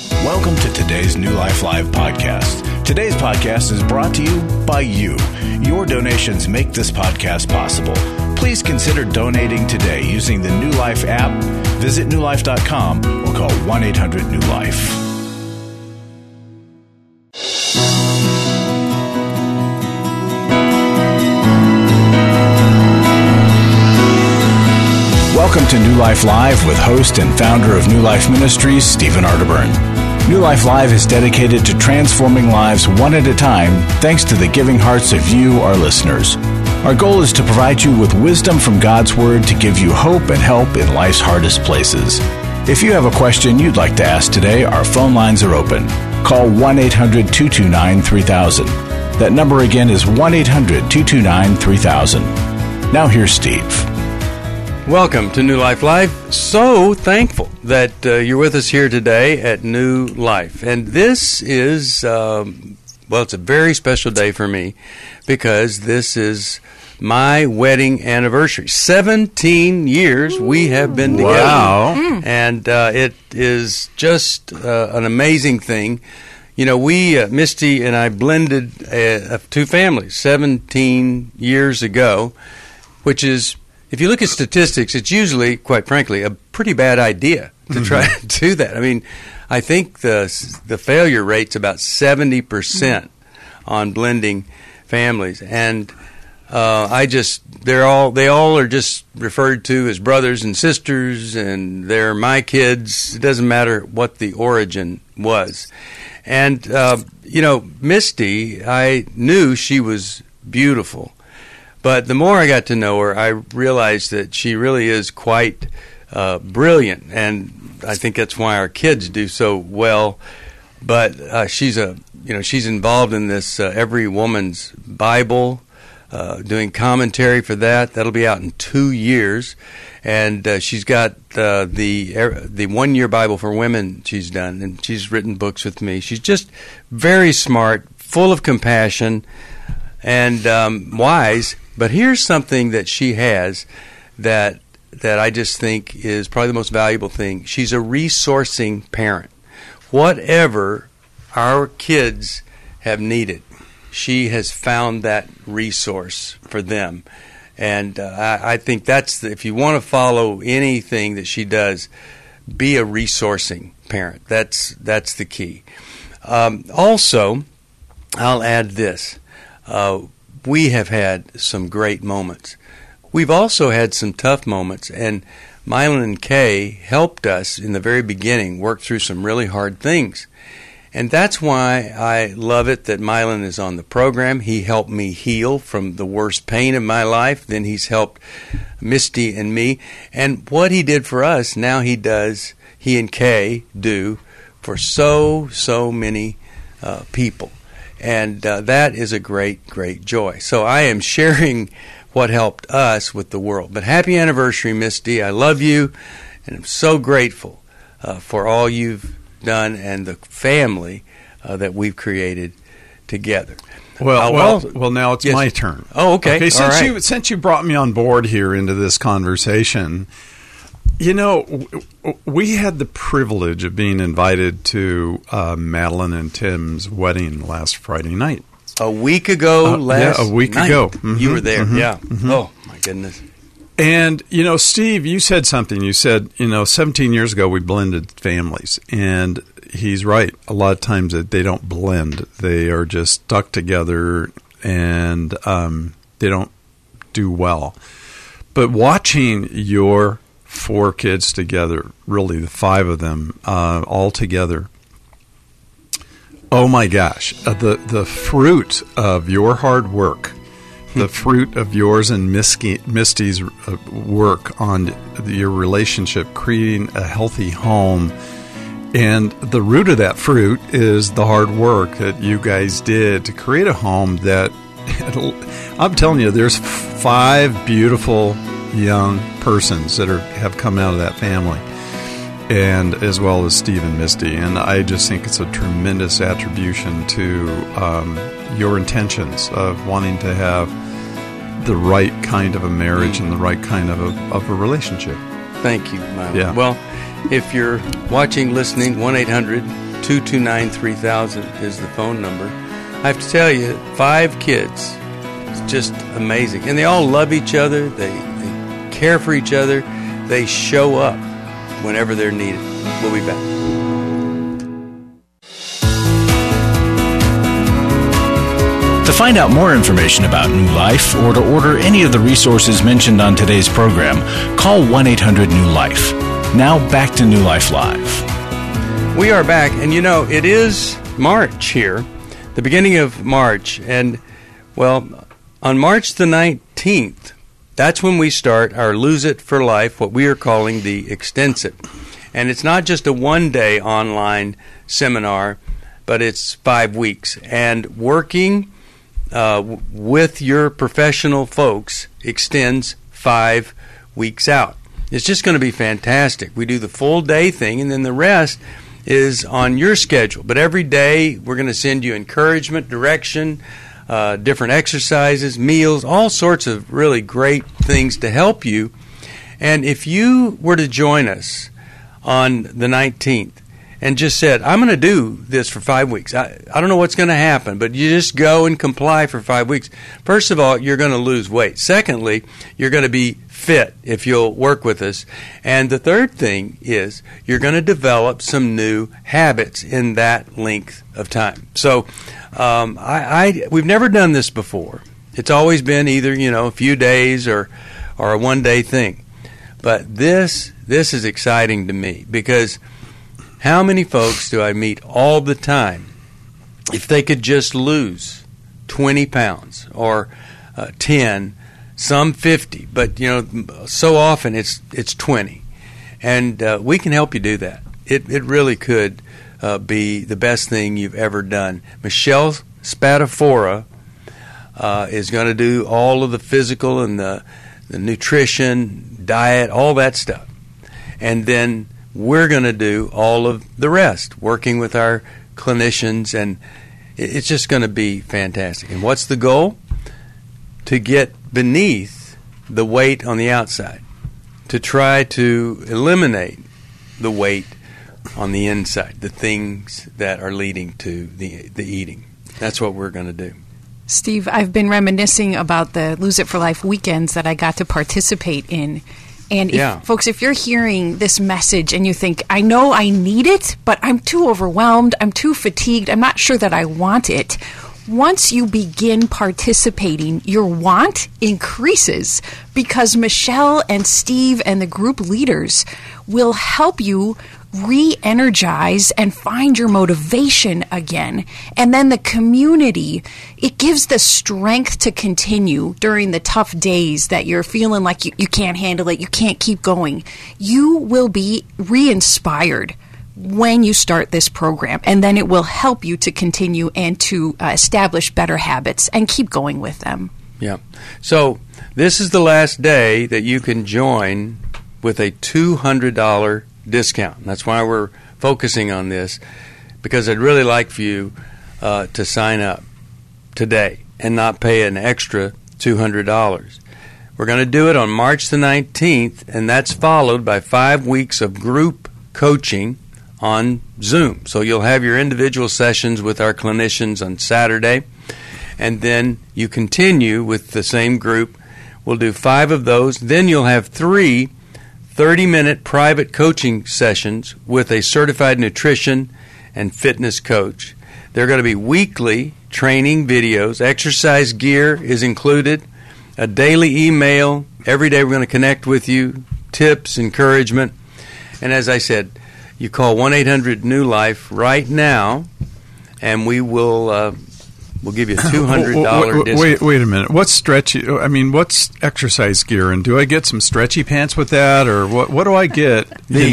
Welcome to today's New Life Live podcast. Today's podcast is brought to you by you. Your donations make this podcast possible. Please consider donating today using the New Life app, visit newlife.com, or call 1-800-NEW-LIFE. Welcome to New Life Live with host and founder of New Life Ministries, Stephen Arterburn. New Life Live is dedicated to transforming lives one at a time thanks to the giving hearts of you, our listeners. Our goal is to provide you with wisdom from God's Word to give you hope and help in life's hardest places. If you have a question you'd like to ask today, our phone lines are open. Call 1-800-229-3000. That number again is 1-800-229-3000. Now here's Steve. Welcome to New Life Live. So thankful that you're with us here today at New Life. And this is, it's a very special day for me because this is my wedding anniversary. 17 years we have been together. Wow. And it is just an amazing thing. You know, Misty and I blended two families 17 years ago, which is, if you look at statistics, it's usually, quite frankly, a pretty bad idea to try to do that. I mean, I think the failure rate's about 70% on blending families, and they all are just referred to as brothers and sisters, and they're my kids. It doesn't matter what the origin was, and Misty, I knew she was beautiful. But the more I got to know her, I realized that she really is quite brilliant, and I think that's why our kids do so well. But she's involved in this Every Woman's Bible, doing commentary for that. That'll be out in 2 years, and she's got the 1 Year Bible for Women she's done, and she's written books with me. She's just very smart, full of compassion, and wise. But here's something that she has that I just think is probably the most valuable thing. She's a resourcing parent. Whatever our kids have needed, she has found that resource for them. And I think if you want to follow anything that she does, be a resourcing parent. That's the key. Also, I'll add this. We have had some great moments. We've also had some tough moments, and Mylon and Kay helped us in the very beginning work through some really hard things. And that's why I love it that Mylon is on the program. He helped me heal from the worst pain of my life. Then he's helped Misty and me. And what he did for us, now he and Kay do for so many people. And that is a great, great joy. So I am sharing what helped us with the world. But happy anniversary, Misty. I love you, and I'm so grateful for all you've done and the family that we've created together. Well, now it's my turn. Oh, okay. Since you brought me on board here into this conversation, you know, we had the privilege of being invited to Madeline and Tim's wedding last Friday night. A week ago night. Ago. Mm-hmm, you were there, yeah. Mm-hmm. Oh, my goodness. And, you know, Steve, you said something. You said, 17 years ago we blended families. And he's right. A lot of times they don't blend. They are just stuck together, and they don't do well. But watching your 4 kids together, really the 5 of them all together. Oh my gosh, the fruit of your hard work, the fruit of yours and Misty's work on your relationship, creating a healthy home. And the root of that fruit is the hard work that you guys did to create a home that, I'm telling you, there's 5 beautiful young persons that have come out of that family, and as well as Steve and Misty. And I just think it's a tremendous attribution to your intentions of wanting to have the right kind of a marriage and the right kind of a relationship. Thank you, Mylon. Yeah. Well, if you're watching, listening, 1-800-229-3000 is the phone number. I have to tell you, 5 kids, it's just amazing. And they all love each other. They care for each other. They show up whenever they're needed. We'll be back. To find out more information about New Life or to order any of the resources mentioned on today's program, call 1-800-NEW-LIFE. Now back to New Life Live. We are back, and it is March here, the beginning of March, and, well, on March the 19th, that's when we start our Lose It for Life, what we are calling the Extensive. And it's not just a one-day online seminar, but it's 5 weeks. And working with your professional folks extends 5 weeks out. It's just going to be fantastic. We do the full day thing, and then the rest is on your schedule. But every day we're going to send you encouragement, direction, different exercises, meals, all sorts of really great things to help you. And if you were to join us on the 19th and just said, I'm going to do this for 5 weeks. I don't know what's going to happen, but you just go and comply for 5 weeks. First of all, you're going to lose weight. Secondly, you're going to be fit if you'll work with us. And the third thing is you're going to develop some new habits in that length of time. So we've never done this before. It's always been either, a few days or a one-day thing. But this is exciting to me because how many folks do I meet all the time if they could just lose 20 pounds or 10, some 50, but so often it's 20, and we can help you do that. It really could be the best thing you've ever done. Michelle Spatafora is going to do all of the physical and the nutrition, diet, all that stuff, and then we're going to do all of the rest, working with our clinicians, and it's just going to be fantastic. And what's the goal? To get beneath the weight on the outside, to try to eliminate the weight on the inside, the things that are leading to the eating. That's what we're going to do. Steve, I've been reminiscing about the Lose It for Life weekends that I got to participate in. And folks, if you're hearing this message and you think, I know I need it, but I'm too overwhelmed, I'm too fatigued, I'm not sure that I want it, once you begin participating, your want increases because Michelle and Steve and the group leaders will help you re-energize and find your motivation again. And then the community, it gives the strength to continue during the tough days that you're feeling like you can't handle it, you can't keep going. You will be re-inspired when you start this program, and then it will help you to continue and to establish better habits and keep going with them. Yeah. So this is the last day that you can join with a $200 discount. That's why we're focusing on this, because I'd really like for you to sign up today and not pay an extra $200. We're going to do it on March the 19th, and that's followed by 5 weeks of group coaching on Zoom. So you'll have your individual sessions with our clinicians on Saturday, and then you continue with the same group. We'll do 5 of those. Then you'll have 3 30-minute private coaching sessions with a certified nutrition and fitness coach. They're going to be weekly training videos. Exercise gear is included. A daily email. Every day we're going to connect with you. Tips, encouragement. And as I said, you call 1-800-NEW-LIFE right now, and we'll give you a $200 discount. Wait a minute. What's exercise gear, and do I get some stretchy pants with that, or what do I get?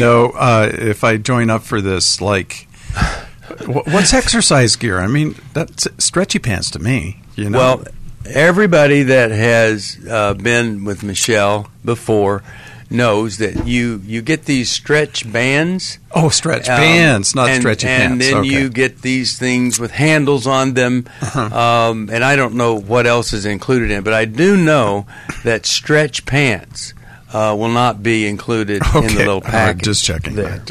If I join up for this, what's exercise gear? I mean, that's stretchy pants to me. Well, everybody that has been with Michelle before knows that you get these stretch bands. Oh, stretch bands, not stretchy pants. And then you get these things with handles on them. And I don't know what else is included in it, but I do know that stretch pants will not be included in the little package. Just checking. There.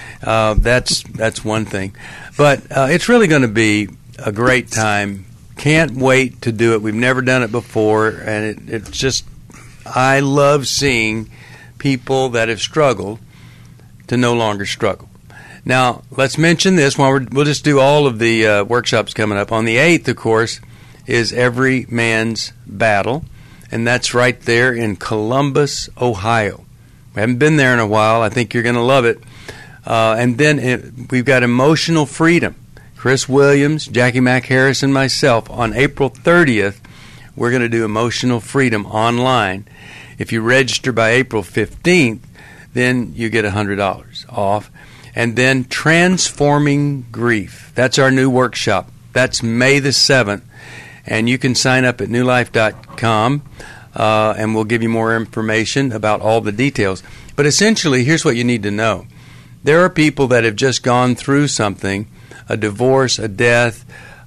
That's one thing. But it's really going to be a great time. Can't wait to do it. We've never done it before, and it's just, I love seeing people that have struggled to no longer struggle. Now, let's mention this while we'll just do all of the workshops coming up. On the 8th, of course, is Every Man's Battle, and that's right there in Columbus, Ohio. We haven't been there in a while. I think you're going to love it. And then we've got Emotional Freedom. Chris Williams, Jackie Mack Harris, and myself on April 30th, we're going to do Emotional Freedom online. If you register by April 15th, then you get $100 off. And then Transforming Grief. That's our new workshop. That's May the 7th. And you can sign up at newlife.com, and we'll give you more information about all the details. But essentially, here's what you need to know. There are people that have just gone through something, a divorce, a death,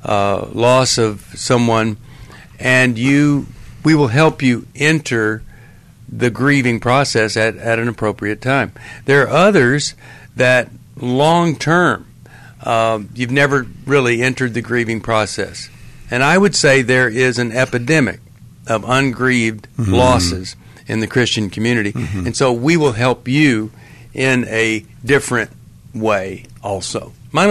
loss of someone, and we will help you enter the grieving process at an appropriate time. There are others that long-term, you've never really entered the grieving process. And I would say there is an epidemic of ungrieved losses in the Christian community. And so we will help you in a different way also.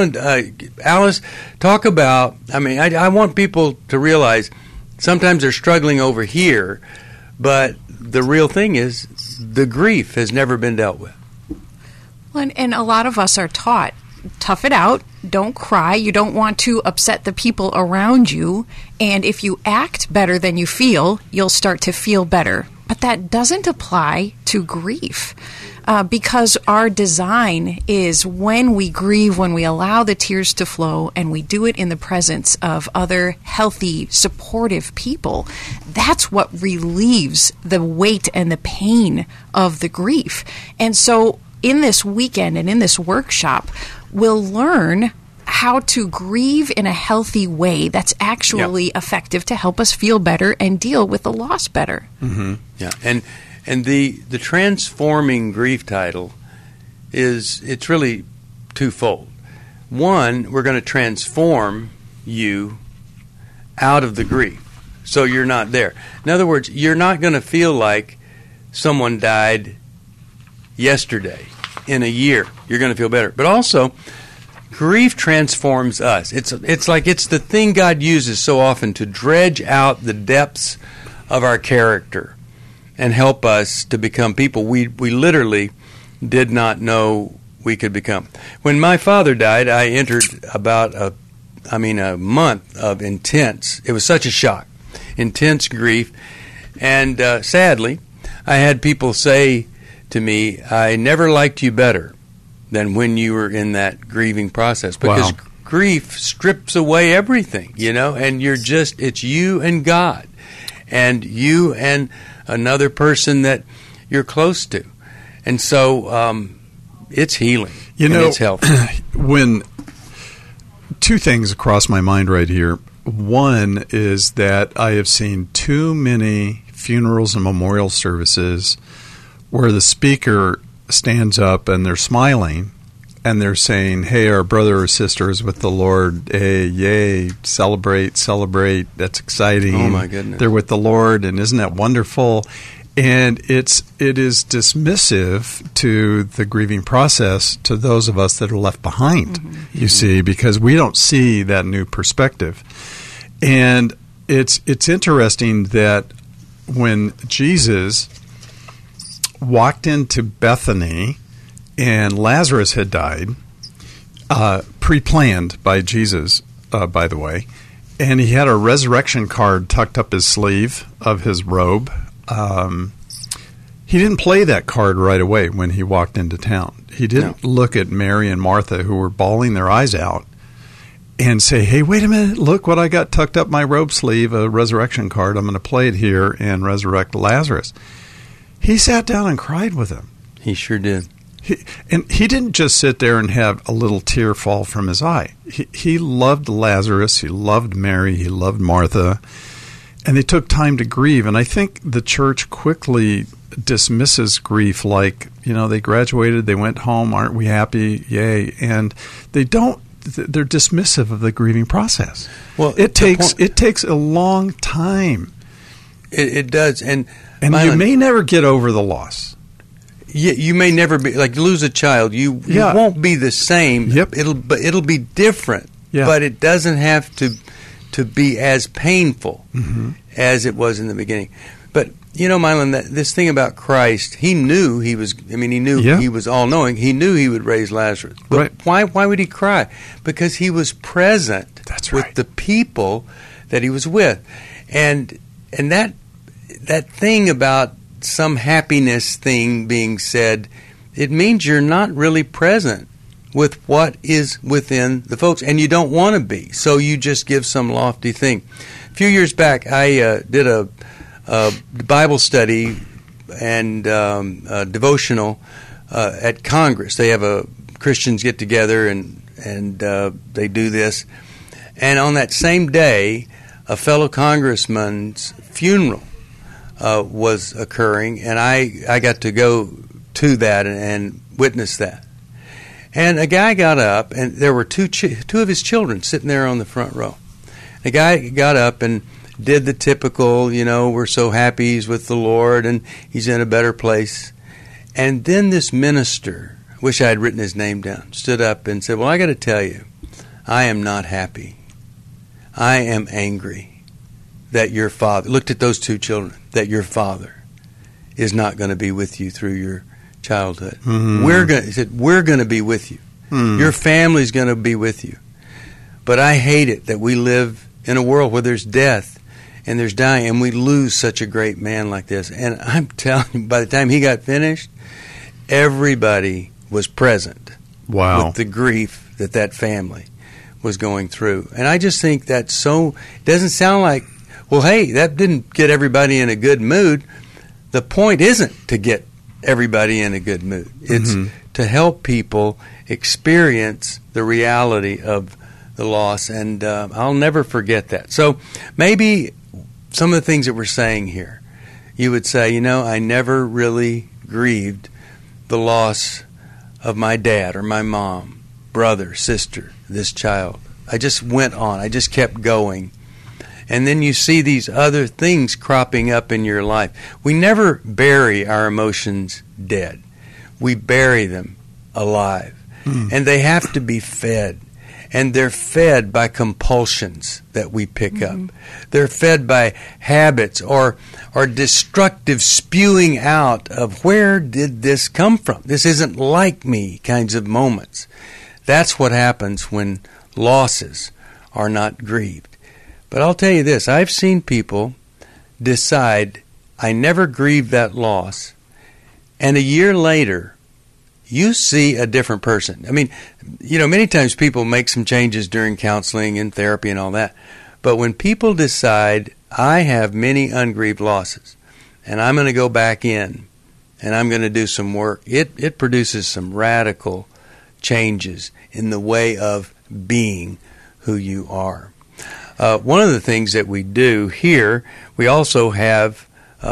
Alice, talk about, I want people to realize sometimes they're struggling over here, but the real thing is the grief has never been dealt with. Well, and a lot of us are taught, tough it out, don't cry, you don't want to upset the people around you, and if you act better than you feel, you'll start to feel better. But that doesn't apply to grief. Because our design is when we grieve, when we allow the tears to flow, and we do it in the presence of other healthy, supportive people, that's what relieves the weight and the pain of the grief. And so in this weekend and in this workshop, we'll learn how to grieve in a healthy way that's actually effective to help us feel better and deal with the loss better. Yeah, and the Transforming Grief title it's really twofold. One, we're going to transform you out of the grief so you're not there. In other words, you're not going to feel like someone died yesterday. In a year, you're going to feel better. But also, grief transforms us. It's like it's the thing God uses so often to dredge out the depths of our character and help us to become people we literally did not know we could become. When my father died, I entered about a month of intense, it was such a shock, intense grief. And sadly, I had people say to me, I never liked you better than when you were in that grieving process. Because grief strips away everything, and it's you and God, and you and another person that you're close to. And so it's healing, and it's healthy. When two things cross my mind right here. One is that I have seen too many funerals and memorial services where the speaker stands up and they're smiling and they're saying, hey, our brother or sister is with the Lord. Hey, yay, celebrate, that's exciting. Oh, my goodness. They're with the Lord, and isn't that wonderful? And it is dismissive to the grieving process to those of us that are left behind, you see, because we don't see that new perspective. And it's interesting that when Jesus walked into Bethany and Lazarus had died, pre-planned by Jesus, by the way, and he had a resurrection card tucked up his sleeve of his robe. He didn't play that card right away when he walked into town. He didn't look at Mary and Martha, who were bawling their eyes out, and say, hey, wait a minute, look what I got tucked up my robe sleeve, a resurrection card. I'm going to play it here and resurrect Lazarus. He sat down and cried with him. He sure did. He didn't just sit there and have a little tear fall from his eye. He loved Lazarus. He loved Mary. He loved Martha. And they took time to grieve. And I think the church quickly dismisses grief like, they graduated, they went home, aren't we happy? Yay. And they're dismissive of the grieving process. Well, it takes a long time. It does. And you may never get over the loss. You may never be, like, lose a child. You won't be the same. Yep. It'll be different. Yeah. But it doesn't have to be as painful as it was in the beginning. But Mylon, this thing about Christ, he knew he was all-knowing. He knew he would raise Lazarus. But why would he cry? Because he was present with the people that he was with. And that thing about some happiness thing being said, it means you're not really present with what is within the folks, and you don't want to be. So you just give some lofty thing. A few years back, I did a Bible study and devotional at Congress. They have Christians get together and they do this. And on that same day, a fellow congressman's funeral was occurring, and I got to go to that and witness that. And a guy got up, and there were two of his children sitting there on the front row. The guy got up and did the typical, we're so happy he's with the Lord and he's in a better place. And then this minister, wish I had written his name down, stood up and said, well, I got to tell you, I am not happy. I am angry that your father, looked at those two children, that your father is not going to be with you through your childhood. He said, we're going to be with you. Your family's going to be with you. But I hate it that we live in a world where there's death and there's dying, and we lose such a great man like this. And I'm telling you, by the time he got finished, everybody was present with the grief that family was going through. And I just think that's so, it doesn't sound like, well, hey, that didn't get everybody in a good mood. The point isn't to get everybody in a good mood. It's to help people experience the reality of the loss, and I'll never forget that. So maybe some of the things that we're saying here, you would say, I never really grieved the loss of my dad or my mom, brother, sister, this child. I just went on. I just kept going. And then you see these other things cropping up in your life. We never bury our emotions dead. We bury them alive. And they have to be fed. And they're fed by compulsions that we pick up. They're fed by habits or destructive spewing out of, where did this come from? This isn't like me kinds of moments. That's what happens when losses are not grieved. But I'll tell you this, I've seen people decide, I never grieved that loss, and a year later, you see a different person. I mean, many times people make some changes during counseling and therapy and all that, but when people decide, I have many ungrieved losses, and I'm going to go back in, and I'm going to do some work, it produces some radical changes in the way of being who you are. One of the things that we do here, we also have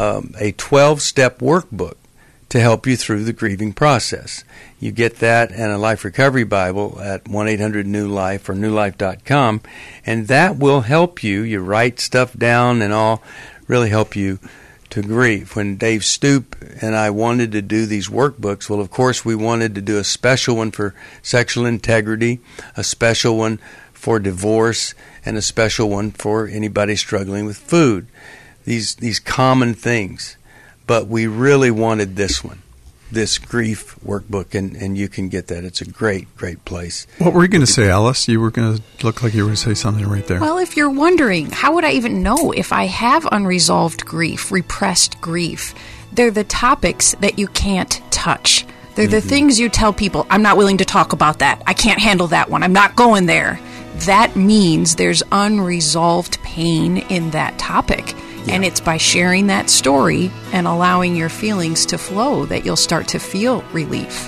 a 12-step workbook to help you through the grieving process. You get that and a Life Recovery Bible at 1-800-NEW-LIFE or newlife.com, and that will help you. You write stuff down and all, really help you to grieve. When Dave Stoop and I wanted to do these workbooks, well, of course, we wanted to do a special one for sexual integrity, a special one for divorce, and a special one for anybody struggling with food. These common things. But we really wanted this one, this grief workbook, and you can get that. It's a great, great place. What were you going to say, Alice? You were going to look like you were going to say something right there. Well, if you're wondering, how would I even know if I have unresolved grief, repressed grief? They're the topics that you can't touch. They're the things you tell people, I'm not willing to talk about that. I can't handle that one. I'm not going there. That means there's unresolved pain in that topic. Yeah. And it's by sharing that story and allowing your feelings to flow that you'll start to feel relief.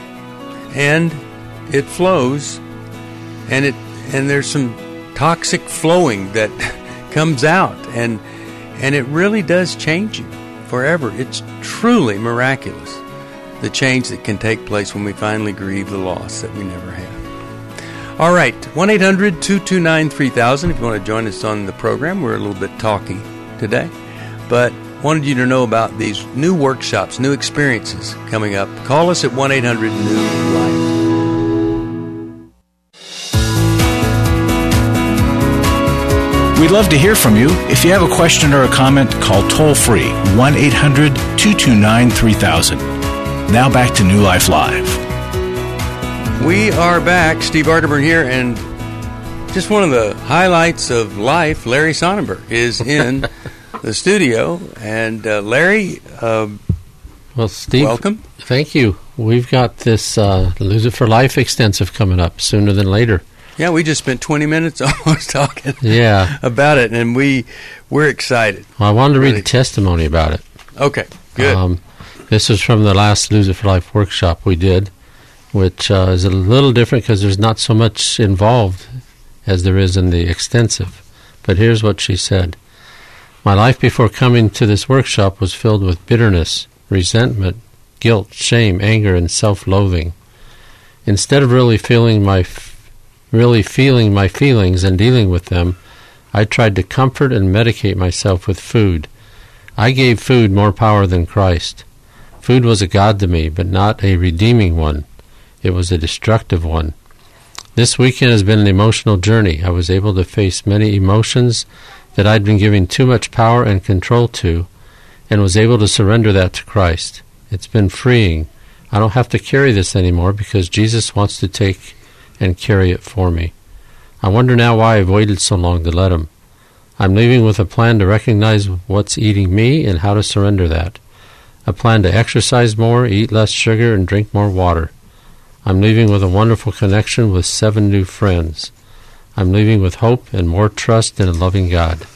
And it flows, and there's some toxic flowing that comes out, and it really does change you forever. It's true. truly miraculous, the change that can take place when we finally grieve the loss that we never had. All right, 1-800-229-3000 if you want to join us on the program. We're a little bit talky today, but wanted you to know about these new workshops, new experiences coming up. Call us at 1-800-NEW-LIFE. We'd love to hear from you. If you have a question or a comment, call toll-free 1-800-229-3000. Now back to New Life Live. We are back. Steve Arterburn here, and just one of the highlights of life, Larry Sonnenberg is in the studio. And Larry, well, Steve, welcome. Thank you. We've got this Lose It for Life extensive coming up sooner than later. Yeah, we just spent 20 minutes almost talking about it, and we're excited. Well, I wanted to read a testimony about it. Okay, good. This is from the last Lose It for Life workshop we did, which is a little different because there's not so much involved as there is in the extensive. But here's what she said. My life before coming to this workshop was filled with bitterness, resentment, guilt, shame, anger, and self-loathing. Instead of really feeling my feelings and dealing with them, I tried to comfort and medicate myself with food. I gave food more power than Christ. Food was a god to me, but not a redeeming one. It was a destructive one. This weekend has been an emotional journey. I was able to face many emotions that I'd been giving too much power and control to, and was able to surrender that to Christ. It's been freeing. I don't have to carry this anymore because Jesus wants to take and carry it for me. I wonder now why I've waited so long to let Him. I'm leaving with a plan to recognize what's eating me and how to surrender that. A plan to exercise more, eat less sugar, and drink more water. I'm leaving with a wonderful connection with 7 new friends. I'm leaving with hope and more trust in a loving God.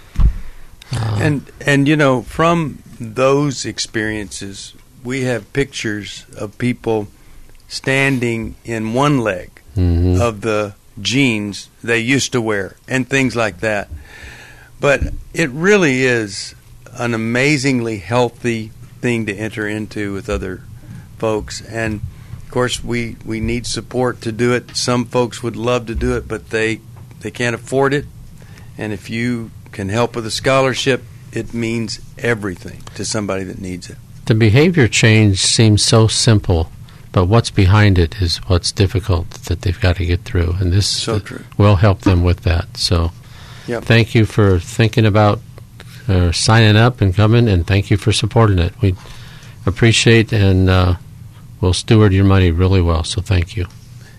And from those experiences, we have pictures of people standing in one leg of the jeans they used to wear and things like that. But it really is an amazingly healthy thing to enter into with other folks. And of course, we need support to do it. Some folks would love to do it, but they can't afford it. And if you can help with a scholarship, it means everything to somebody that needs it. The behavior change seems so simple, but what's behind it is what's difficult that they've got to get through. And this will help them with that. So Thank you for thinking about signing up and coming, and thank you for supporting it. We appreciate and we'll steward your money really well, so thank you.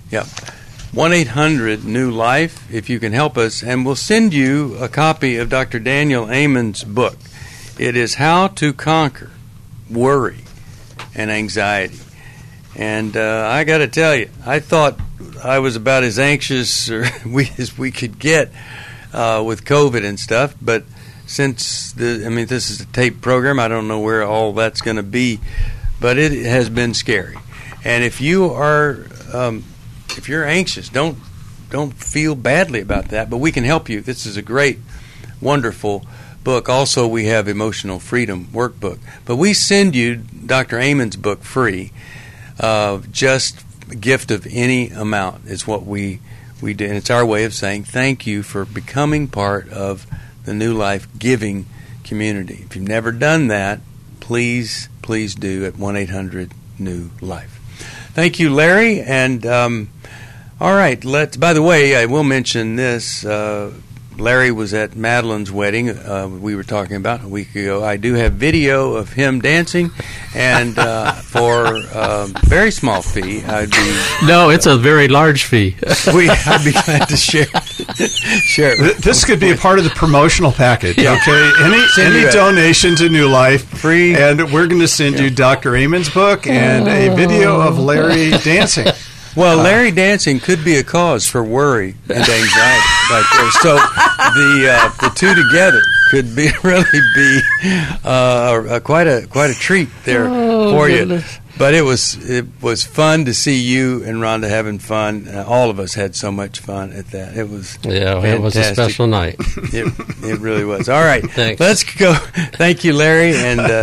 1-800-NEW-LIFE if you can help us, and we'll send you a copy of Dr. Daniel Amen's book. It is How to Conquer Worry and Anxiety. And I got to tell you, I thought I was about as anxious as we could get with COVID and stuff, but since this is a tape program, I don't know where all that's going to be, but it has been scary. And if you are if you're anxious, don't feel badly about that, but we can help you. This is a great, wonderful book. Also, we have Emotional Freedom Workbook. But we send you Dr. Amen's book free. Just a gift of any amount is what we do. And it's our way of saying thank you for becoming part of the New Life giving community. If you've never done that, please do at 1-800-NEW-LIFE. Thank you, Larry. And all right, by the way, I will mention this. Larry was at Madeline's wedding we were talking about a week ago. I do have video of him dancing, and for a very small fee, I'd be... No, it's a very large fee. I'd be glad to share it. This could be a part of the promotional package, okay? Any donation to New Life, free, and we're going to send you Dr. Amen's book and a video of Larry dancing. Well, Larry dancing could be a cause for worry and anxiety right there. So the two together could really be quite a treat there for goodness. You. But it was fun to see you and Rhonda having fun. All of us had so much fun at that. It was fantastic. It was a special night. It really was. All right, Thanks. Let's go. Thank you, Larry, and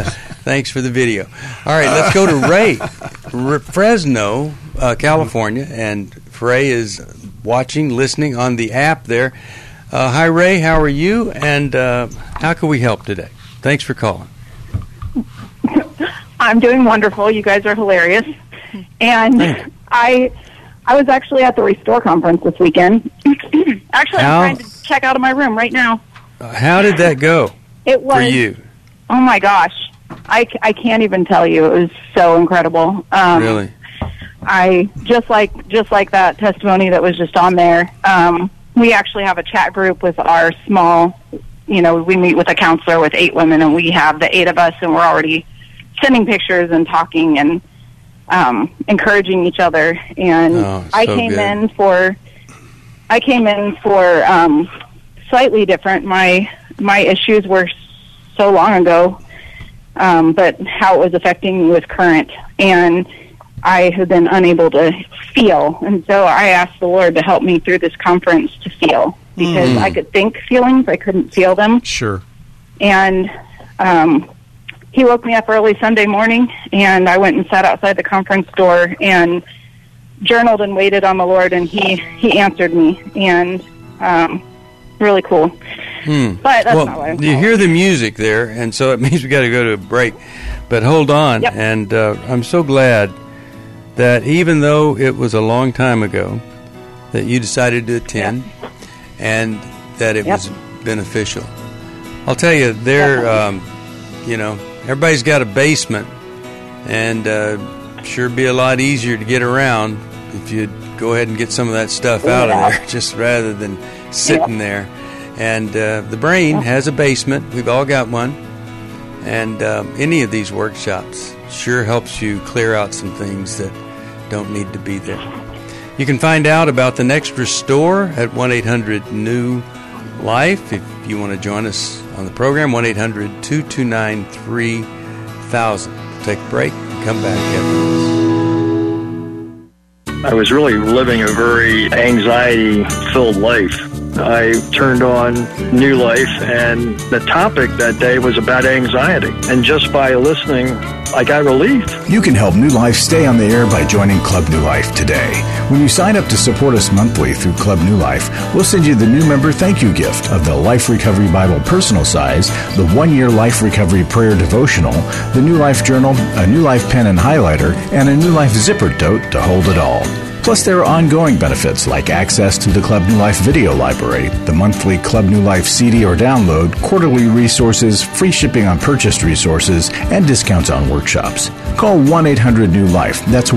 Thanks for the video. All right, let's go to Ray, Fresno, California, and Ray is watching, listening on the app there. Hi, Ray. How are you? And how can we help today? Thanks for calling. I'm doing wonderful. You guys are hilarious. And I was actually at the Restore conference this weekend. Actually, I'm trying to check out of my room right now. How did that go for you? Oh, my gosh. I can't even tell you. It was so incredible. Really? I just like that testimony that was just on there. We actually have a chat group with our small, we meet with a counselor with 8 women, and we have the 8 of us, and we're already sending pictures and talking and encouraging each other. And I came in for slightly different. My issues were so long ago, but how it was affecting me was current, and I have been unable to feel. And so I asked the Lord to help me through this conference to feel, because I could think feelings, I couldn't feel them. Sure. And he woke me up early Sunday morning, and I went and sat outside the conference door and journaled and waited on the Lord, and he answered me, and really cool. But that's not what I'm you hear the music there, and so it means we got to go to a break. But hold on, and I'm so glad that even though it was a long time ago that you decided to attend, and that it was beneficial. I'll tell you, everybody's got a basement, and sure be a lot easier to get around if you go ahead and get some of that stuff out of there, just rather than sitting there. And the brain has a basement. We've all got one. And any of these workshops sure helps you clear out some things that don't need to be there. You can find out about the next Restore at 1-800-NEW-LIFE. If you want to join us on the program, 1-800-229-3000. Take a break and come back after this. I was really living a very anxiety-filled life. I turned on New Life, and the topic that day was about anxiety. And just by listening, I got relief. You can help New Life stay on the air by joining Club New Life today. When you sign up to support us monthly through Club New Life, we'll send you the new member thank you gift of the Life Recovery Bible personal size, the 1-year Life Recovery Prayer Devotional, the New Life Journal, a New Life pen and highlighter, and a New Life zipper tote to hold it all. Plus, there are ongoing benefits like access to the Club New Life video library, the monthly Club New Life CD or download, quarterly resources, free shipping on purchased resources, and discounts on workshops. Call 1-800-NEW-LIFE. That's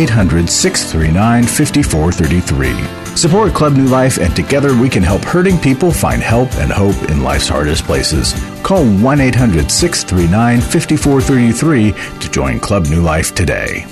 1-800-639-5433. Support Club New Life, and together we can help hurting people find help and hope in life's hardest places. Call 1-800-639-5433 to join Club New Life today.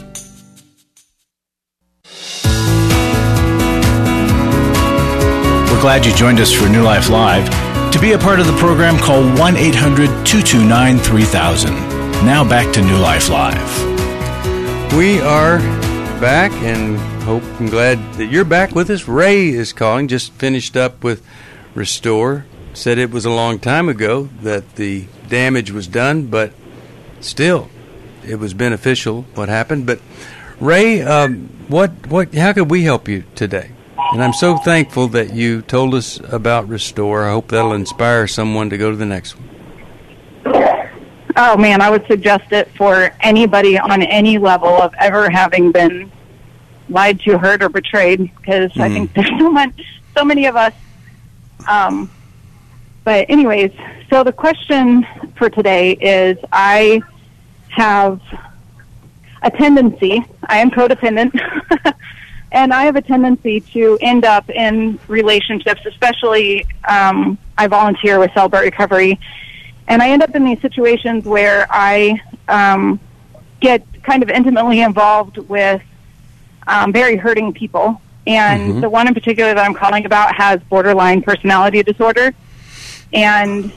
Glad you joined us for New Life Live. To be a part of the program, call 1-800-229-3000. Now back to New Life Live. We are back, and I'm glad that you're back with us. Ray is calling, just finished up with Restore. Said it was a long time ago that the damage was done, but still, it was beneficial what happened. But Ray, how could we help you today? And I'm so thankful that you told us about Restore. I hope that'll inspire someone to go to the next one. Oh, man, I would suggest it for anybody on any level of ever having been lied to, hurt, or betrayed, because I think there's so many of us. But anyways, so the question for today is, I have a tendency, I am codependent, and I have a tendency to end up in relationships, especially I volunteer with Celebrate Recovery, and I end up in these situations where I get kind of intimately involved with very hurting people. And the one in particular that I'm calling about has borderline personality disorder. And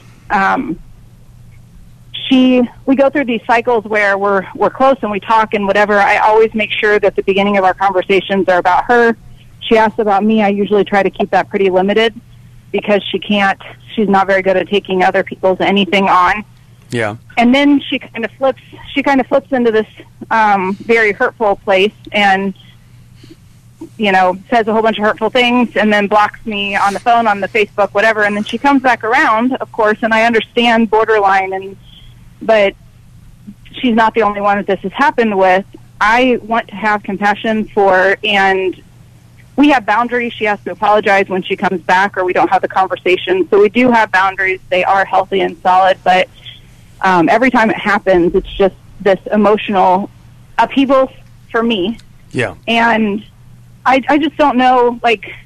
we go through these cycles where we're close and we talk and whatever. I always make sure that the beginning of our conversations are about her. She asks about me. I usually try to keep that pretty limited because she's not very good at taking other people's anything on. Yeah. And then she kind of flips into this very hurtful place and, says a whole bunch of hurtful things and then blocks me on the phone, on the Facebook, whatever. And then she comes back around, of course, and I understand borderline, but she's not the only one that this has happened with. I want to have compassion for, and we have boundaries. She has to apologize when she comes back or we don't have the conversation. So we do have boundaries. They are healthy and solid, but every time it happens, it's just this emotional upheaval for me. Yeah. And I just don't know,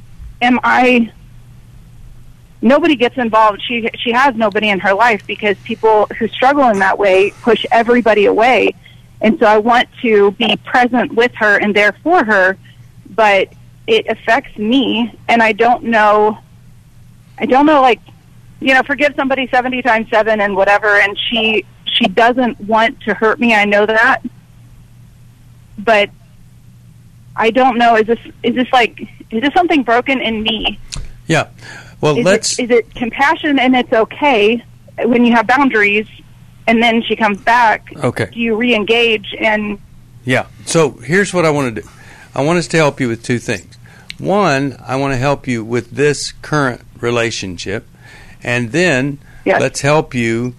nobody gets involved. She has nobody in her life because people who struggle in that way push everybody away. And so I want to be present with her and there for her, but it affects me, and I don't know, forgive somebody 70 times 7 and whatever, and she doesn't want to hurt me. I know that. But I don't know, is this something broken in me? Yeah. Well, is it compassion and it's okay when you have boundaries and then she comes back? Okay. Do you re-engage? And yeah. So here's what I want to do. I want us to help you with two things. One, I want to help you with this current relationship, and then let's help you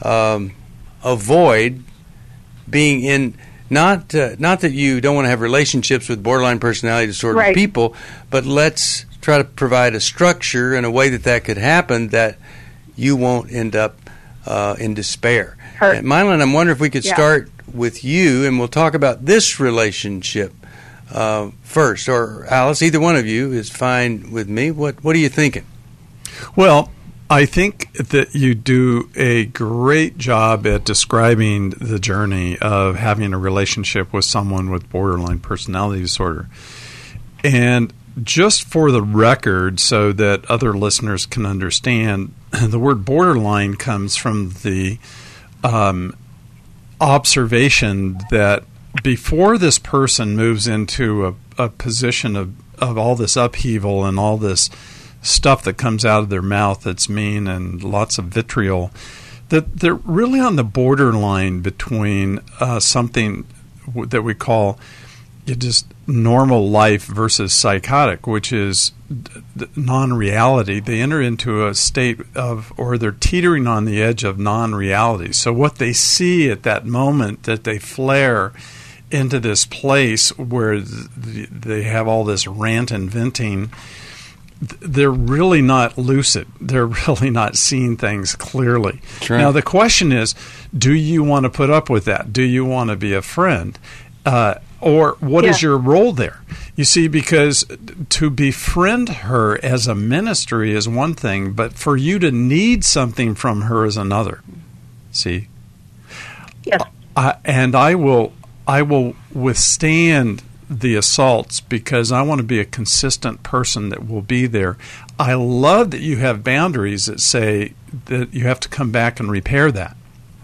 avoid being in. Not that you don't want to have relationships with borderline personality disorder people, but let's try to provide a structure and a way that could happen that you won't end up in despair. Mylon, I'm wondering if we could start with you, and we'll talk about this relationship first. Or Alice, either one of you is fine with me. What are you thinking? Well, I think that you do a great job at describing the journey of having a relationship with someone with borderline personality disorder. And just for the record, so that other listeners can understand, the word borderline comes from the observation that before this person moves into a position of all this upheaval and all this stuff that comes out of their mouth that's mean and lots of vitriol, that they're really on the borderline between something that we call just normal life versus psychotic, which is non-reality. They enter into a state of, or they're teetering on the edge of non-reality. So what they see at that moment, that they flare into this place where they have all this rant and venting, they're really not lucid. They're really not seeing things clearly. True. Now, the question is, do you want to put up with that? Do you want to be a friend? Or what is your role there? You see, because to befriend her as a ministry is one thing, but for you to need something from her is another. See? Yes. And I will withstand the assaults because I want to be a consistent person that will be there. I love that you have boundaries that say that you have to come back and repair that.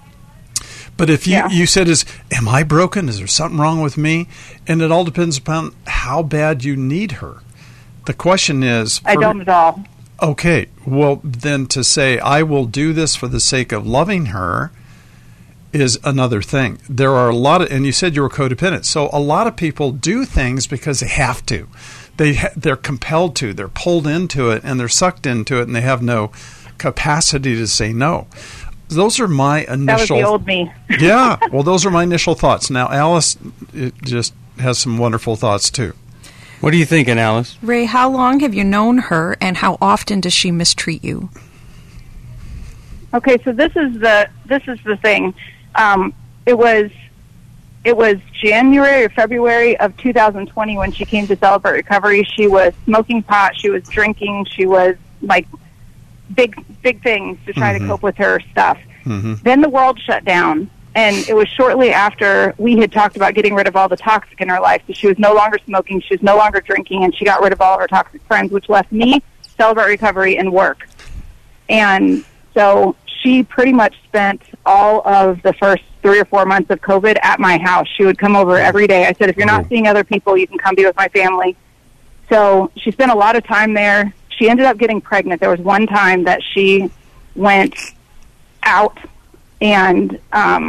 But if you said, am I broken? Is there something wrong with me? And it all depends upon how bad you need her. The question is... I don't at all. Okay. Well, then to say, I will do this for the sake of loving her is another thing. There are a lot of... And you said you were codependent. So a lot of people do things because they have to. They're compelled to. They're pulled into it, and they're sucked into it, and they have no capacity to say no. Those are my initial... That was the old me. Yeah. Well, those are my initial thoughts. Now, Alice just has some wonderful thoughts, too. What are you thinking, Alice? Ray, how long have you known her, and how often does she mistreat you? Okay, so this is the thing. It was January or February of 2020 when she came to Celebrate Recovery. She was smoking pot. She was drinking. She was like big things to try to cope with her stuff. Mm-hmm. Then the world shut down, and it was shortly after we had talked about getting rid of all the toxic in her life. So she was no longer smoking, she was no longer drinking, and she got rid of all of her toxic friends, which left me, Celebrate Recovery, and work. And so she pretty much spent all of the first 3 or 4 months of COVID at my house. She would come over every day. I said, if you're not seeing other people, you can come be with my family. So she spent a lot of time there. She ended up getting pregnant. There was one time that she went out and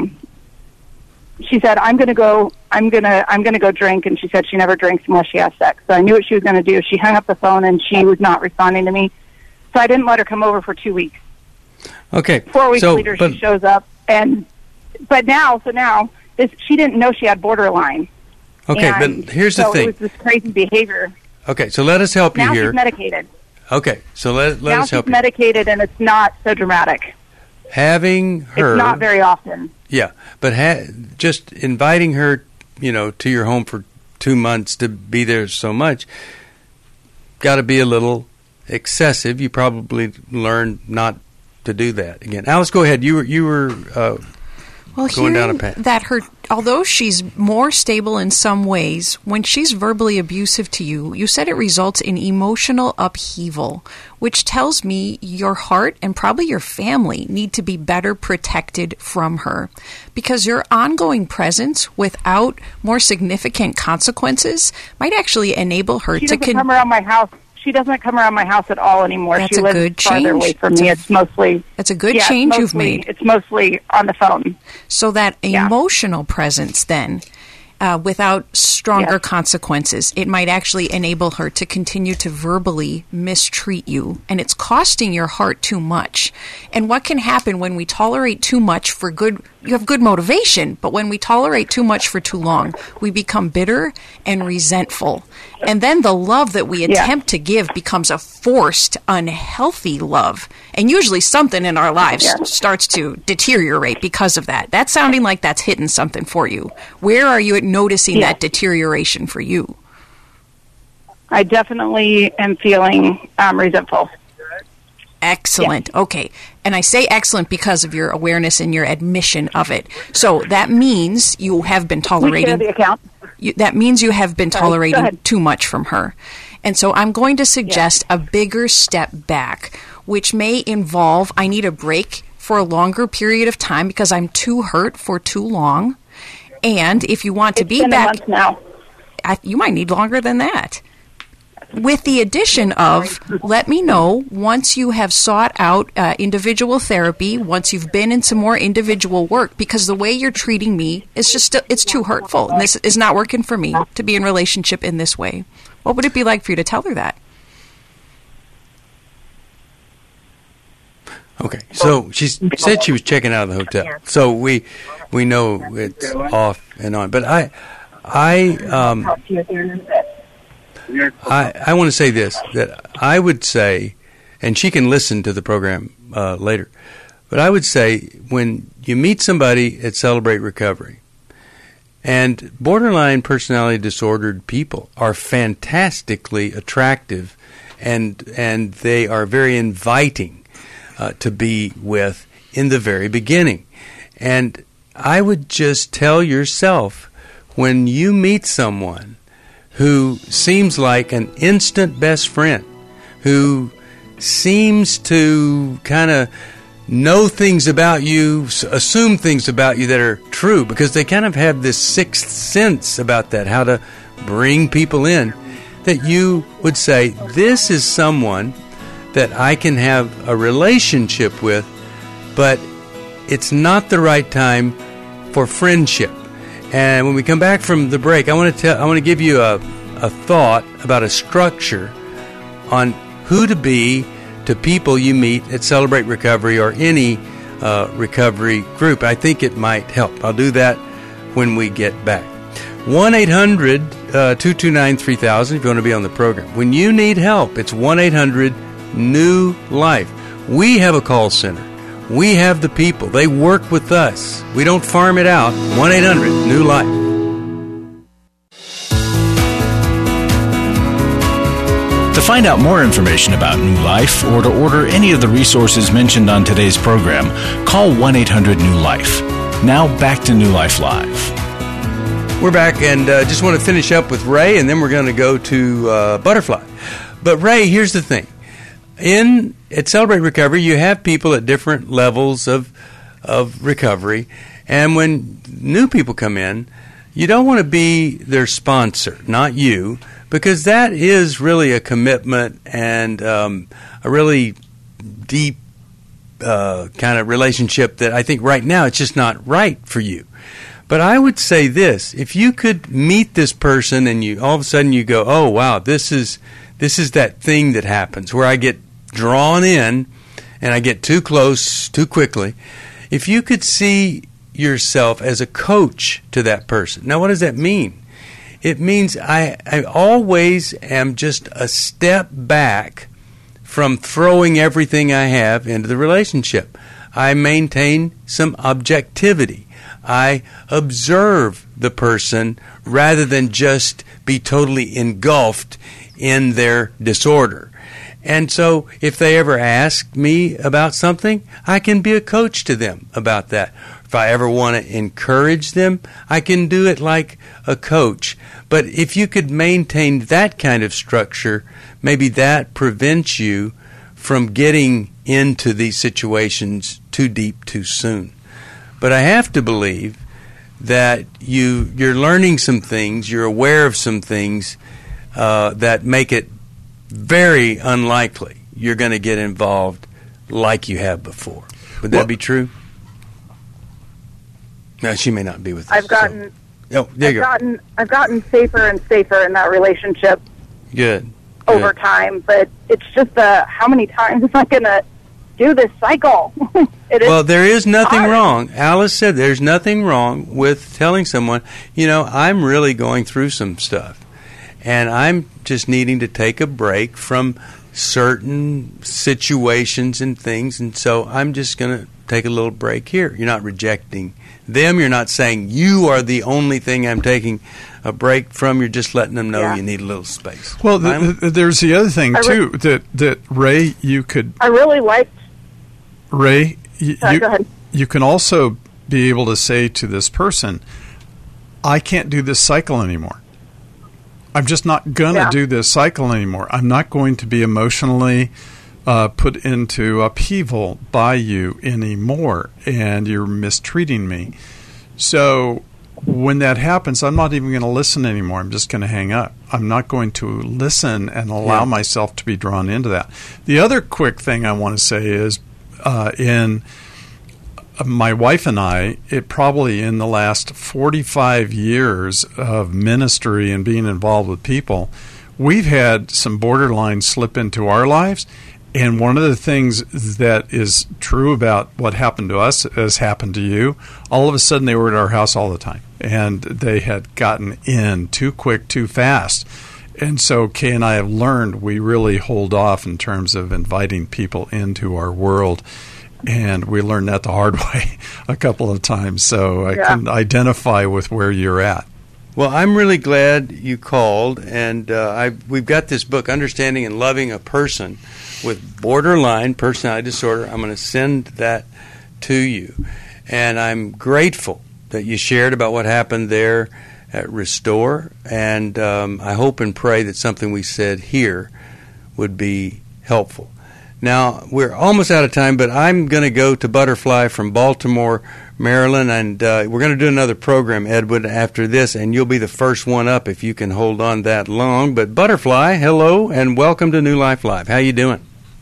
she said, I'm going to go drink, and she said she never drinks unless she has sex. So I knew what she was going to do. She hung up the phone, and she was not responding to me. So I didn't let her come over for 2 weeks. Okay. 4 weeks later, she shows up, but now she didn't know she had borderline. Okay, but here's the thing. It was this crazy behavior. Okay, so let us help you here. Now she's medicated. Okay, so let us help you. Now she's medicated, and it's not so dramatic. Having her... It's not very often. Yeah, but just inviting her, to your home for 2 months to be there so much, got to be a little excessive. You probably learned not to do that again. Alice, go ahead. You were going down a path. That although she's more stable in some ways, when she's verbally abusive to you, you said it results in emotional upheaval, which tells me your heart and probably your family need to be better protected from her, because your ongoing presence without more significant consequences might actually enable her to come around my house. She doesn't come around my house at all anymore. That's she a lives good farther change. away from me. It's mostly... That's a good change you've made. It's mostly on the phone. So that emotional presence then, without stronger consequences, it might actually enable her to continue to verbally mistreat you. And it's costing your heart too much. And what can happen when we tolerate too much for good... You have good motivation, but when we tolerate too much for too long, we become bitter and resentful. And then the love that we attempt to give becomes a forced, unhealthy love. And usually something in our lives starts to deteriorate because of that. That's sounding like that's hitting something for you. Where are you at noticing that deterioration for you? I definitely am feeling resentful. Excellent. Yeah. Okay. And I say excellent because of your awareness and your admission of it. So that means you have been tolerating... We share the account. That means you have been tolerating too much from her. And so I'm going to suggest a bigger step back, which may involve I need a break for a longer period of time because I'm too hurt for too long. And if you want to be back... It's been a month now. You might need longer than that. With the addition of, let me know once you have sought out individual therapy, once you've been in some more individual work, because the way you're treating me is just, it's too hurtful. And this is not working for me to be in relationship in this way. What would it be like for you to tell her that? Okay, so she said she was checking out of the hotel. So we know it's off and on. But I want to say this, that I would say, and she can listen to the program later, but I would say when you meet somebody at Celebrate Recovery, and borderline personality disordered people are fantastically attractive, and they are very inviting to be with in the very beginning. And I would just tell yourself, when you meet someone who seems like an instant best friend, who seems to kind of know things about you, assume things about you that are true, because they kind of have this sixth sense about that, how to bring people in, that you would say, this is someone that I can have a relationship with, but it's not the right time for friendship. And when we come back from the break, I want to give you a thought about a structure on who to be to people you meet at Celebrate Recovery or any recovery group. I think it might help. I'll do that when we get back. 1-800-229-3000 if you want to be on the program. When you need help, it's 1-800-NEW-LIFE. We have a call center. We have the people. They work with us. We don't farm it out. 1-800-NEW-LIFE. To find out more information about New Life or to order any of the resources mentioned on today's program, call 1-800-NEW-LIFE. Now back to New Life Live. We're back, and just want to finish up with Ray, and then we're going to go to Butterfly. But Ray, here's the thing. At Celebrate Recovery, you have people at different levels of recovery, and when new people come in, you don't want to be their sponsor, not you, because that is really a commitment and a really deep kind of relationship that I think right now it's just not right for you. But I would say this: if you could meet this person and you all of a sudden you go, "Oh wow, this is that thing that happens where I get drawn in and I get too close too quickly." If you could see yourself as a coach to that person. Now, what does that mean? It means I always am just a step back from throwing everything I have into the relationship. I maintain some objectivity. I observe the person rather than just be totally engulfed in their disorder. And so if they ever ask me about something, I can be a coach to them about that. If I ever want to encourage them, I can do it like a coach. But if you could maintain that kind of structure, maybe that prevents you from getting into these situations too deep too soon. But I have to believe that you're learning some things, you're aware of some things that make it very unlikely you're going to get involved like you have before. Would that be true? No, she may not be with us. I've gotten safer and safer in that relationship. Good. Over time, but it's just how many times am I going to do this cycle? Well, there is nothing wrong. Alice said there's nothing wrong with telling someone, I'm really going through some stuff, and I'm just needing to take a break from certain situations and things, and so I'm just going to take a little break here. You're not rejecting them. You're not saying you are the only thing I'm taking a break from. You're just letting them know you need a little space. Well, there's the other thing, too, that Ray, you could... I really liked... Ray, Sorry, go ahead. You can also be able to say to this person, I can't do this cycle anymore. I'm just not going to do this cycle anymore. I'm not going to be emotionally put into upheaval by you anymore, and you're mistreating me. So when that happens, I'm not even going to listen anymore. I'm just going to hang up. I'm not going to listen and allow myself to be drawn into that. The other quick thing I want to say is in my wife and I, it probably in the last 45 years of ministry and being involved with people, we've had some borderline slip into our lives. And one of the things that is true about what happened to us has happened to you. All of a sudden, they were at our house all the time, and they had gotten in too quick, too fast. And so Kay and I have learned we really hold off in terms of inviting people into our world. And we learned that the hard way a couple of times. So I can identify with where you're at. Well, I'm really glad you called. And we've got this book, Understanding and Loving a Person with Borderline Personality Disorder. I'm going to send that to you. And I'm grateful that you shared about what happened there at Restore. And I hope and pray that something we said here would be helpful. Now, we're almost out of time, but I'm going to go to Butterfly from Baltimore, Maryland, and we're going to do another program, Edwin, after this, and you'll be the first one up if you can hold on that long. But Butterfly, hello, and welcome to New Life Live. How you doing?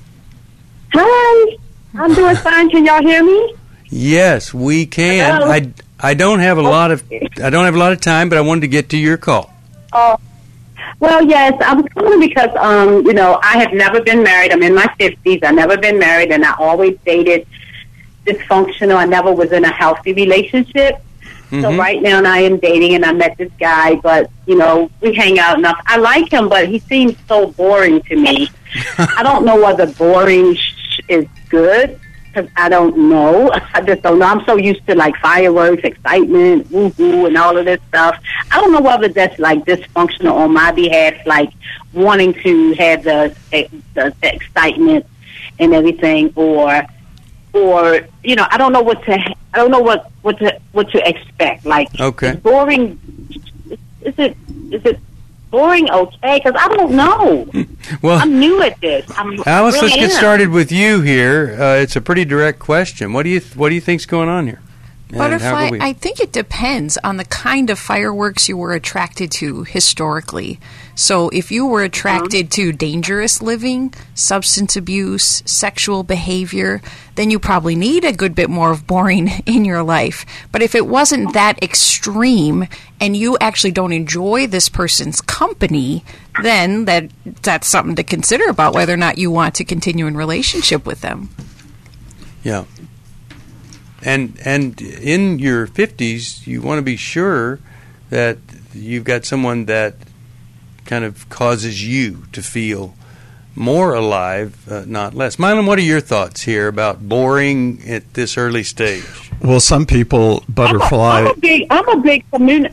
Hi, I'm doing fine. Can y'all hear me? Yes, we can. Hello? I don't have a lot of time, but I wanted to get to your call. Oh. Well, yes, I was calling because, I have never been married. I'm in my 50s. I've never been married, and I always dated dysfunctional. I never was in a healthy relationship. Mm-hmm. So right now I am dating, and I met this guy, but, we hang out enough. I like him, but he seems so boring to me. I don't know whether boring is good. Because I don't know. I just don't know. I'm so used to, fireworks, excitement, woo-hoo, and all of this stuff. I don't know whether that's, dysfunctional on my behalf, wanting to have the excitement and everything, or I don't know what to expect. Okay. Is boring, is it boring okay? Because I don't know. Well, I'm new at this. Alice, let's get started with you here. It's a pretty direct question. What do you think's going on here? Butterfly, I think it depends on the kind of fireworks you were attracted to historically. So if you were attracted to dangerous living, substance abuse, sexual behavior, then you probably need a good bit more of boring in your life. But if it wasn't that extreme and you actually don't enjoy this person's company, then that's something to consider about whether or not you want to continue in relationship with them. Yeah. And in your 50s, you want to be sure that you've got someone that kind of causes you to feel more alive, not less. Mylon, what are your thoughts here about boring at this early stage? Well, some people, Butterfly... I'm a big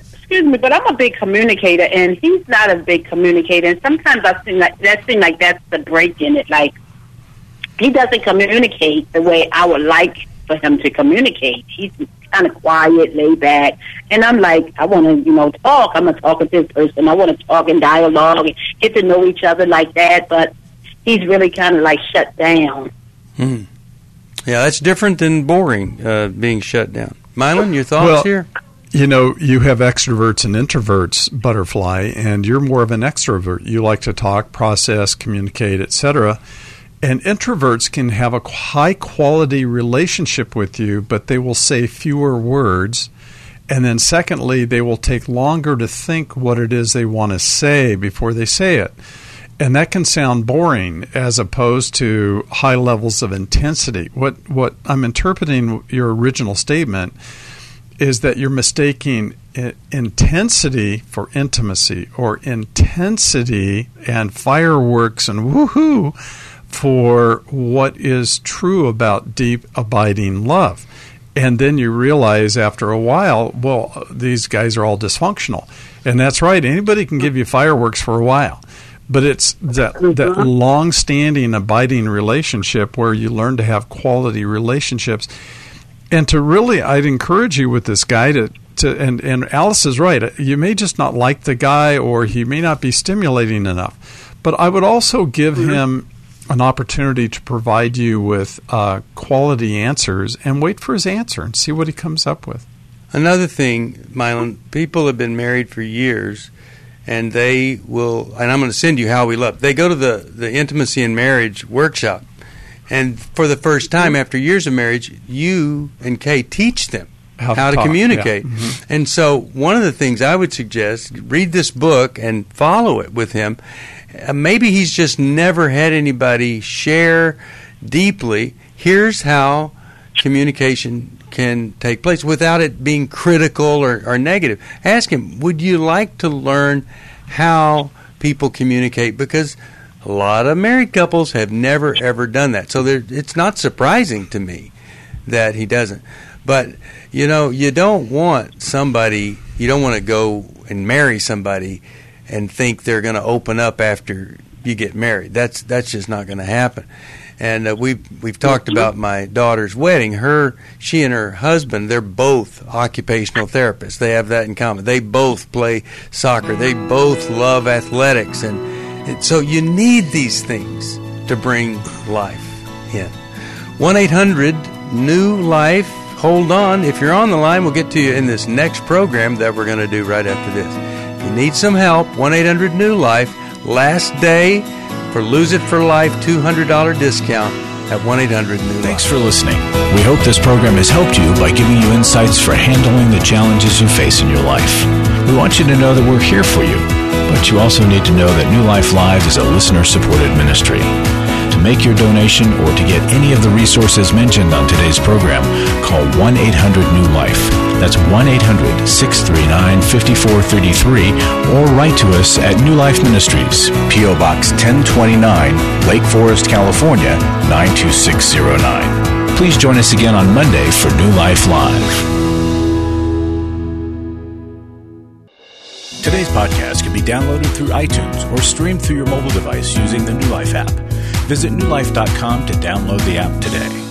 communicator, and he's not a big communicator. And sometimes I seem like that's the break in it. Like, he doesn't communicate the way I would like for him to communicate. He's kind of quiet, laid back, and I'm like, I want to, talk. I'm going to talk with this person. I want to talk in dialogue and get to know each other like that, but he's really kind of like shut down. Yeah, that's different than boring, being shut down. Mylon, your thoughts here? You have extroverts and introverts, Butterfly, and you're more of an extrovert. You like to talk, process, communicate, etc. And introverts can have a high-quality relationship with you, but they will say fewer words. And then secondly, they will take longer to think what it is they want to say before they say it. And that can sound boring as opposed to high levels of intensity. What I'm interpreting your original statement is that you're mistaking intensity for intimacy, or intensity and fireworks and woohoo for what is true about deep, abiding love. And then you realize after a while, well, these guys are all dysfunctional. And that's right. Anybody can give you fireworks for a while. But it's that long-standing, abiding relationship where you learn to have quality relationships. And to really, I'd encourage you with this guy and Alice is right. You may just not like the guy, or he may not be stimulating enough. But I would also give him an opportunity to provide you with quality answers, and wait for his answer and see what he comes up with. Another thing, Mylon, people have been married for years, and they will, and I'm going to send you How We Love. They go to the Intimacy in Marriage workshop, and for the first time after years of marriage, you and Kay teach them how to communicate. Yeah. And so one of the things I would suggest, read this book and follow it with him. Maybe he's just never had anybody share deeply. Here's how communication can take place without it being critical or negative. Ask him, would you like to learn how people communicate? Because a lot of married couples have never, ever done that. So it's not surprising to me that he doesn't. But, you don't want to go and marry somebody and think they're going to open up after you get married. That's just not going to happen. And we've talked about my daughter's wedding. She and her husband, they're both occupational therapists. They have that in common. They both play soccer. They both love athletics. And so you need these things to bring life in. 1-800-NEW-LIFE. Hold on. If you're on the line, we'll get to you in this next program that we're going to do right after this. If you need some help, 1-800-NEW-LIFE. Last day for Lose It for Life $200 discount at 1-800-NEW-LIFE. Thanks for listening. We hope this program has helped you by giving you insights for handling the challenges you face in your life. We want you to know that we're here for you, but you also need to know that New Life Live is a listener-supported ministry. To make your donation or to get any of the resources mentioned on today's program, call 1-800-NEW-LIFE. That's 1-800-639-5433, or write to us at New Life Ministries, P.O. Box 1029, Lake Forest, California, 92609. Please join us again on Monday for New Life Live. Today's podcast can be downloaded through iTunes or streamed through your mobile device using the New Life app. Visit newlife.com to download the app today.